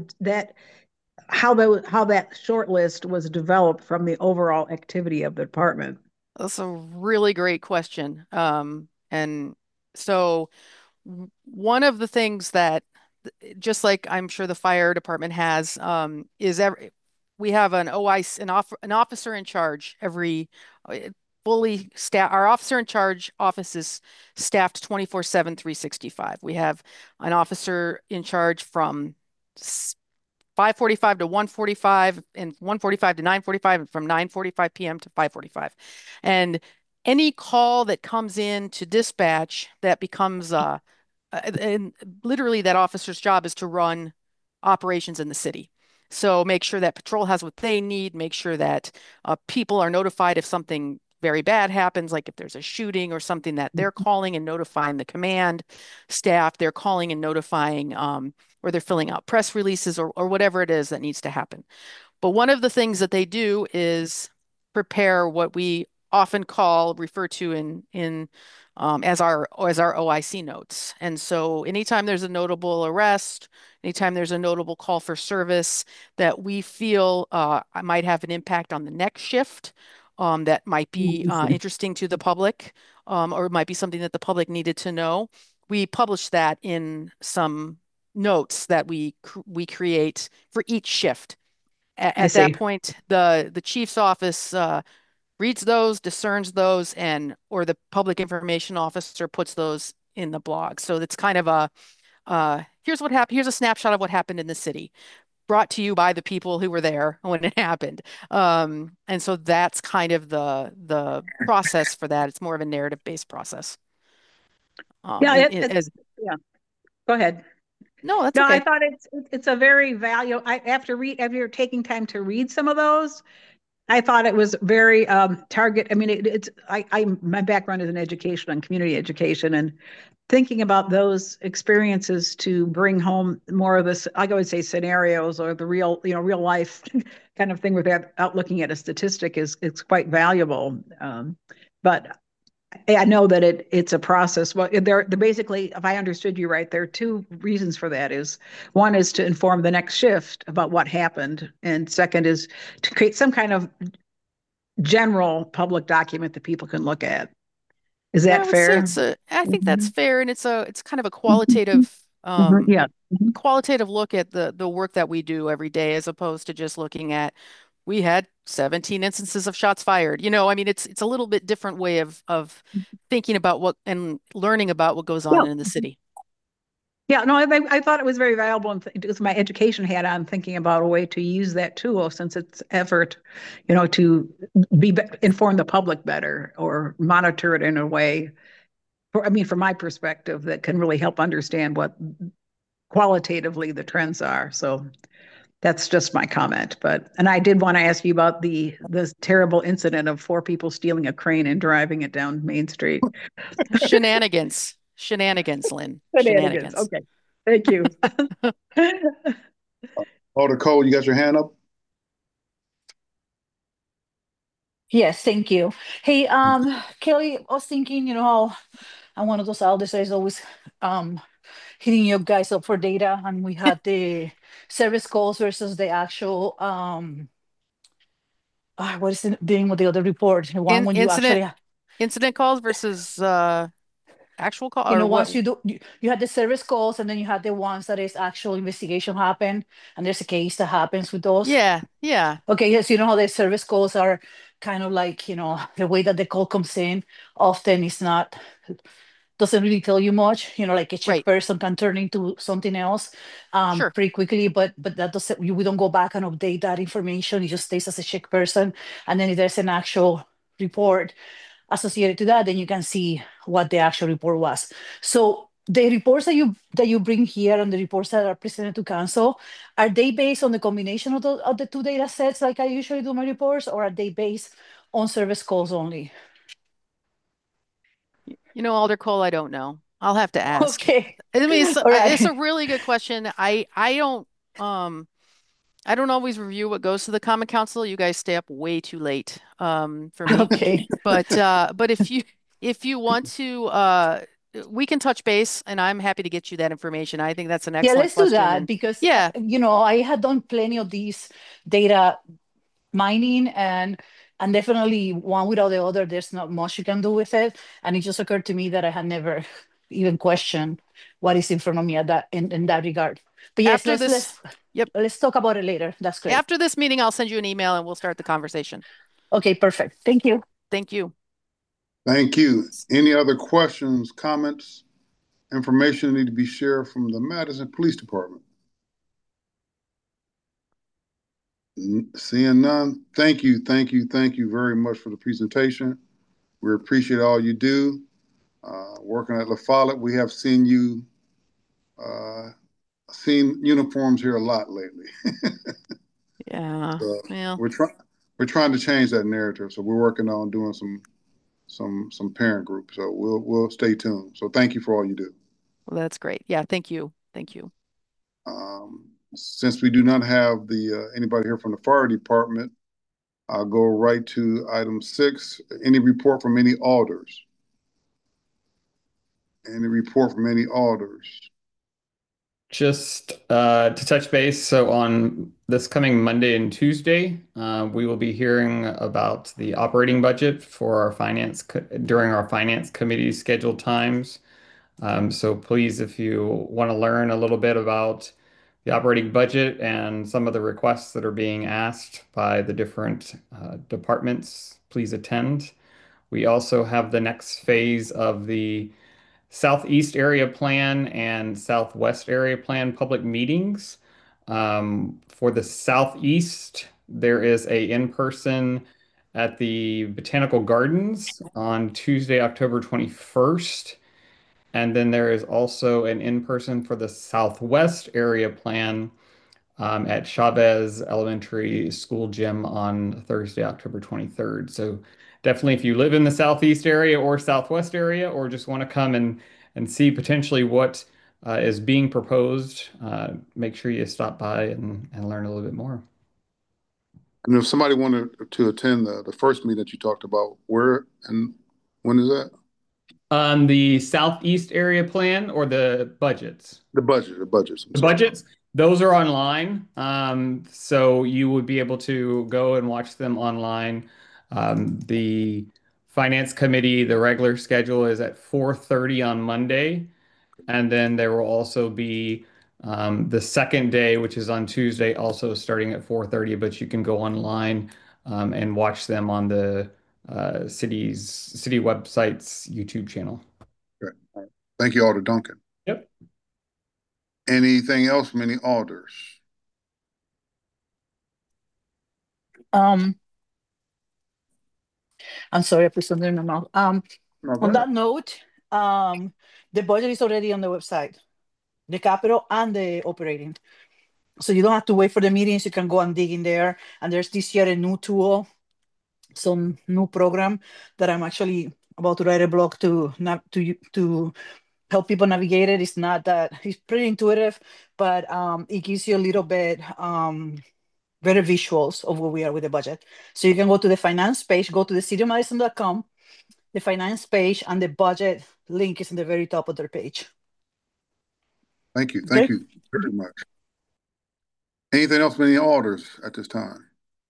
how that short list was developed from the overall activity of the department. That's a really great question. And so one of the things that, just like I'm sure the fire department has, we have an OIC, an officer in charge every fully staff. Our officer in charge office is staffed 24/7, 365. We have an officer in charge from 5:45 to 1:45 and 1:45 to 9:45 and from 9:45 p.m. to 5:45. And any call that comes in to dispatch that becomes and literally that officer's job is to run operations in the city. So make sure that patrol has what they need, make sure that people are notified if something very bad happens, like if there's a shooting or something, that they're calling and notifying the command staff, they're calling and notifying, or they're filling out press releases or whatever it is that needs to happen. But one of the things that they do is prepare what we often refer to as our OIC notes. And so anytime there's a notable arrest, anytime there's a notable call for service that we feel might have an impact on the next shift, that might be interesting to the public, or it might be something that the public needed to know, we publish that in some notes that we create for each shift. At that point, the chief's office reads those, discerns those, or the public information officer puts those in the blog. So it's kind of here's what happened. Here's a snapshot of what happened in the city, brought to you by the people who were there when it happened. And so that's kind of the process for that. It's more of a narrative-based process. Yeah, yeah. Go ahead. No, that's No, okay. I thought it's a very valuable. After taking time to read some of those, I thought it was very target. I mean, my background is in education and community education, and thinking about those experiences to bring home more of this, I would say, scenarios or the real life kind of thing without looking at a statistic is quite valuable. But I know that it's a process. Well, they're basically, if I understood you right, there are two reasons for that. Is one is to inform the next shift about what happened, and second is to create some kind of general public document that people can look at. Is Yeah, I that would say fair? I think that's Mhm. fair, and it's kind of a Mhm. Yeah. Mhm. qualitative look at the work that we do every day, as opposed to just looking at we had 17 instances of shots fired. I mean, it's a little bit different way of thinking about what and learning about what goes on Yeah. in the city. Yeah, no, I thought it was very valuable, and with my education hat on, thinking about a way to use that tool, since it's effort, to inform the public better or monitor it in a way. I mean, from my perspective, that can really help understand what qualitatively the trends are. So that's just my comment. And I did want to ask you about the terrible incident of four people stealing a crane and driving it down Main Street. Shenanigans, Lynn. Shenanigans. Shenanigans. Okay. Thank you. Alder Cole, you got your hand up? Yes, thank you. Hey, Kelly, I was thinking, how I'm one of those elders that is always um hitting you guys up for data, and we had the service calls versus the actual what is the name of the other report? The one In when you incident actually, incident calls versus actual call, you or know, what? once you had the service calls, and then you had the ones that is actual investigation happen, and there's a case that happens with those. Yeah, yeah, Okay, yes, you know how the service calls are kind of like, the way that the call comes in often is not, doesn't really tell you much, like a check right. person can turn into something else Sure. pretty quickly, but that doesn't, we don't go back and update that information. It just stays as a check person. And then if there's an actual report associated to that, then you can see what the actual report was. So the reports that you bring here and the reports that are presented to council, are they based on the combination of the two data sets like I usually do my reports, or are they based on service calls only? Alder Cole, I don't know. I'll have to ask. Okay. I mean, it's, All it's a right. really good question. Um I don't always review what goes to the Common Council. You guys stay up way too late for me. Okay. But if you want to we can touch base, and I'm happy to get you that information. I think that's an Yeah, excellent let's do question. that And because, yeah, I had done plenty of these data mining, and definitely one without the other, there's not much you can do with it. And it just occurred to me that I had never even questioned what is in front of me at that in that regard. But yes, after let's this, let's yep, let's talk about it later. That's great. after this meeting, I'll send you an email and we'll start the conversation. Okay, perfect. Thank you. Thank you. Thank you. Any other questions, comments, information need to be shared from the Madison Police Department? Seeing none, thank you, thank you, thank you very much for the presentation. We appreciate all you do. Working at La Follette, we have uh, seen uniforms here a lot lately. Yeah. So Well, we're trying to change that narrative. So we're working on doing some parent groups. So we'll stay tuned. So thank you for all you do. that's great. Yeah, thank you. Thank you. Since we do not have anybody here from the fire department, I'll go right to item 6. Any report from any alders? Any report from any alders? Just to touch base, so on this coming Monday and Tuesday, we will be hearing about the operating budget for our during our finance committee scheduled times. So please, if you want to learn a little bit about the operating budget and some of the requests that are being asked by the different departments, please attend. We also have the next phase of the Southeast Area Plan and Southwest Area Plan public meetings. For the Southeast, there is a in-person at the Botanical Gardens on Tuesday, October 21st. And then there is also an in-person for the Southwest Area Plan at Chavez Elementary School Gym on Thursday, October 23rd. So definitely if you live in the Southeast area or Southwest area, or just want to come and see potentially what is being proposed, make sure you stop by and learn a little bit more. And if somebody wanted to attend the first meeting that you talked about, where and when is that? The Southeast area plan or the budgets? The budgets. I'm The sorry. budgets, those are online. So you would be able to go and watch them online. The Finance Committee, the regular schedule is at 4:30 on Monday. And then there will also be the second day, which is on Tuesday, also starting at 4:30, but you can go online and watch them on the city website's YouTube channel. Okay. All right. Thank you, Alder Duncan. Yep. Anything else from any alders? I'm sorry, I put something in my mouth. No, go On ahead. that note, the budget is already on the website, the capital and the operating. So you don't have to wait for the meetings. You can go and dig in there. And there's this year a new tool, some new program that I'm actually about to write a blog to help people navigate it. It's not that it's pretty intuitive, but it gives you a little bit better visuals of where we are with the budget. So you can go to the finance page, go to the cityofmadison.com, the finance page, and the budget link is in the very top of their page. Thank you. Thank you very much. Anything else from any alders at this time?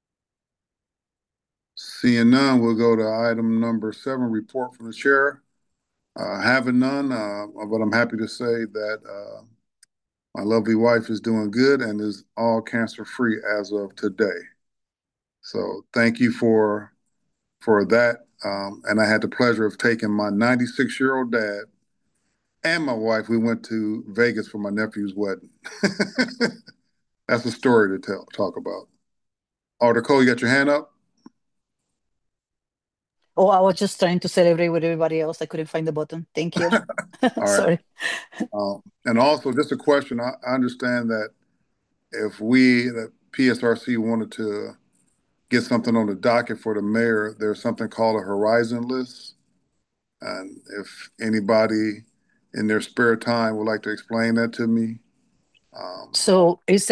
Seeing none, we'll go to item number 7, report from the chair. Having none, but I'm happy to say that my lovely wife is doing good and is all cancer-free as of today. So thank you for that. And I had the pleasure of taking my 96-year-old dad and my wife. We went to Vegas for my nephew's wedding. That's a story to talk about. Alder Cole, you got your hand up? Oh, I was just trying to celebrate with everybody else. I couldn't find the button. Thank you. All Sorry. right. And also, just a question. I understand that if we, the PSRC, wanted to get something on the docket for the mayor, there's something called a horizon list. And if anybody in their spare time would like to explain that to me. So it's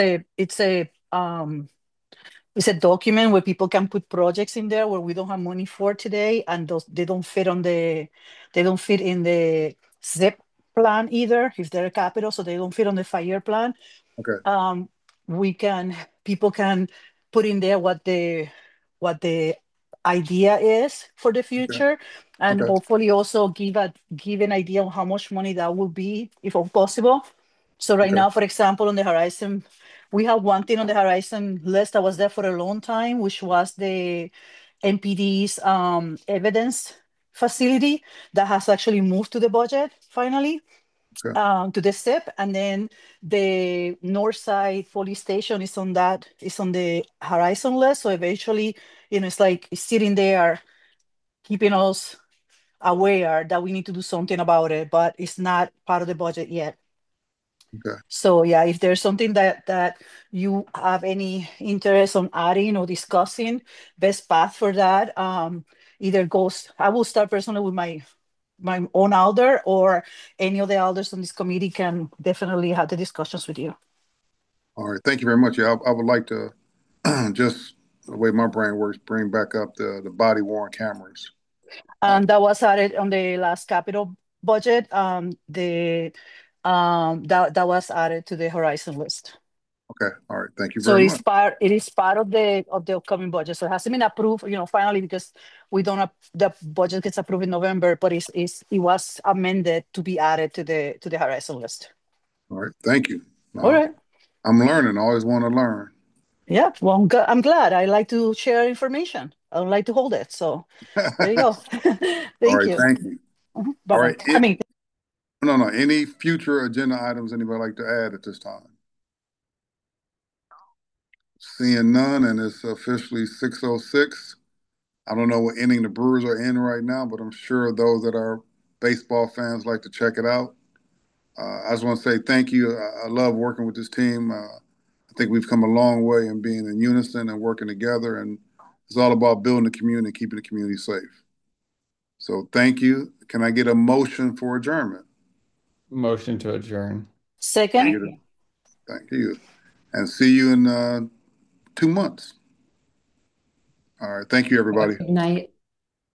a document where people can put projects in there where we don't have money for today, and they don't fit in the ZIP plan either if they're a capital, so they don't fit on the fire plan. Okay. People can put in there what the idea is for the future, and Okay. hopefully also give an idea of how much money that will be if all possible. So right now, for example, on the horizon, we have one thing on the horizon list that was there for a long time, which was the NPD's evidence facility that has actually moved to the budget finally. To the SIP, and then the Northside Police Station is on the horizon list. So eventually, it's like it's sitting there, keeping us aware that we need to do something about it, but it's not part of the budget yet. Okay. So yeah, if there's something that you have any interest on adding or discussing, best path for that, I will start personally with my own alder, or any of the alders on this committee can definitely have the discussions with you. All right. Thank you very much. Yeah, I would like to just the way my brain works, bring back up the body worn cameras. That was added on the last capital budget. That was added to the horizon list. Okay. All right. Thank you So very much. it is part of the upcoming budget. So it hasn't been approved, finally, because the budget gets approved in November, but it was amended to be added to the horizon list. All right. Thank you. All right. I'm learning. I always want to learn. Yeah. Well, I'm glad. I like to share information. I don't like to hold it. So there you go. Thank you. Thank you. Bye-bye. All right. No. Any future agenda items anybody like to add at this time? Seeing none, and it's officially 6:06. I don't know what inning the Brewers are in right now, but I'm sure those that are baseball fans like to check it out. I just want to say thank you. I love working with this team. I think we've come a long way in being in unison and working together, and it's all about building the community and keeping the community safe. So thank you. Can I get a motion for adjournment? Motion to adjourn. Second. Thank you. And see you in 2 months. All right. Thank you, everybody. Good night.